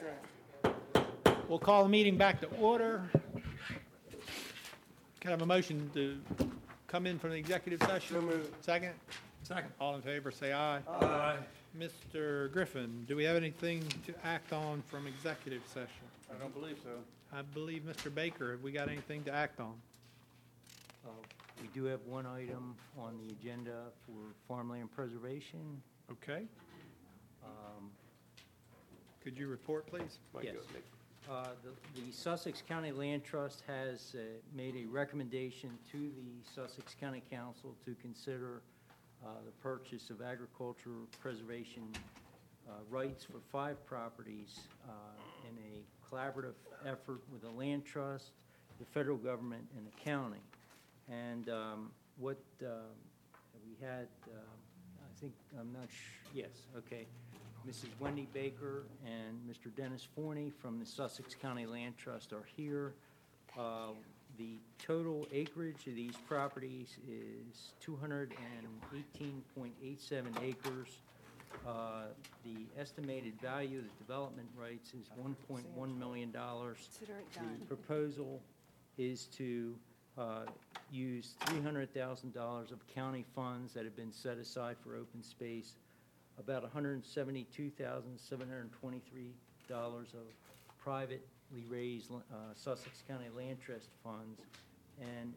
We'll call the meeting back to order. Can I have a motion to come in from the executive session? So moved. Second? Second. All in favor, say aye. Aye. Mr. Griffin, do we have anything to act on from executive session? I don't believe so. I believe, Mr. Baker, have we got anything to act on? We do have one item on the agenda for farmland preservation. Okay. Could you report, please? Yes. The Sussex County Land Trust has made a recommendation to the Sussex County Council to consider the purchase of agricultural preservation rights for 5 properties in a collaborative effort with the Land Trust, the federal government, and the county. And what we had, I think, I'm not sure, yes, okay. Mrs. Wendy Baker and Mr. Dennis Forney from the Sussex County Land Trust are here. The total acreage of these properties is 218.87 acres. The estimated value of the development rights is $1.1 million. The proposal is to use $300,000 of county funds that have been set aside for open space, about $172,723 of privately raised Sussex County Land Trust funds, and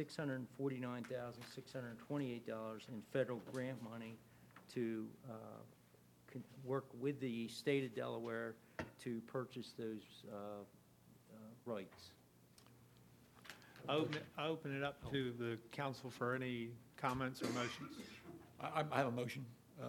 $649,628 in federal grant money to work with the state of Delaware to purchase those rights. I open it up to the council for any comments or motions. I have a motion.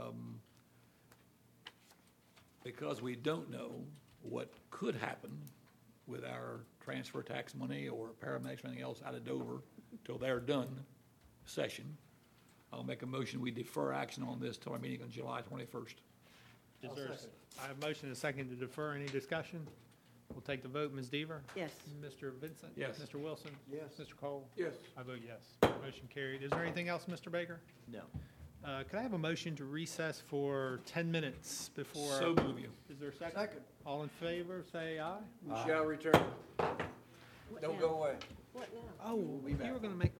Because we don't know what could happen with our transfer tax money or paramedics or anything else out of Dover till they're done session, I'll make a motion we defer action on this till our meeting on July 21st. I have a motion and a second to defer. Any discussion? We'll take the vote. Ms. Deaver? Yes. Mr. Vincent? Yes. Mr. Wilson? Yes. Mr. Cole? Yes. I vote yes. Motion carried. Is there anything else, Mr. Baker? No. Could I have a motion to recess for 10 minutes before? So move you. Is there a second? Second. All in favor, say aye. We shall return. Don't go away. What now? Oh, you were going to make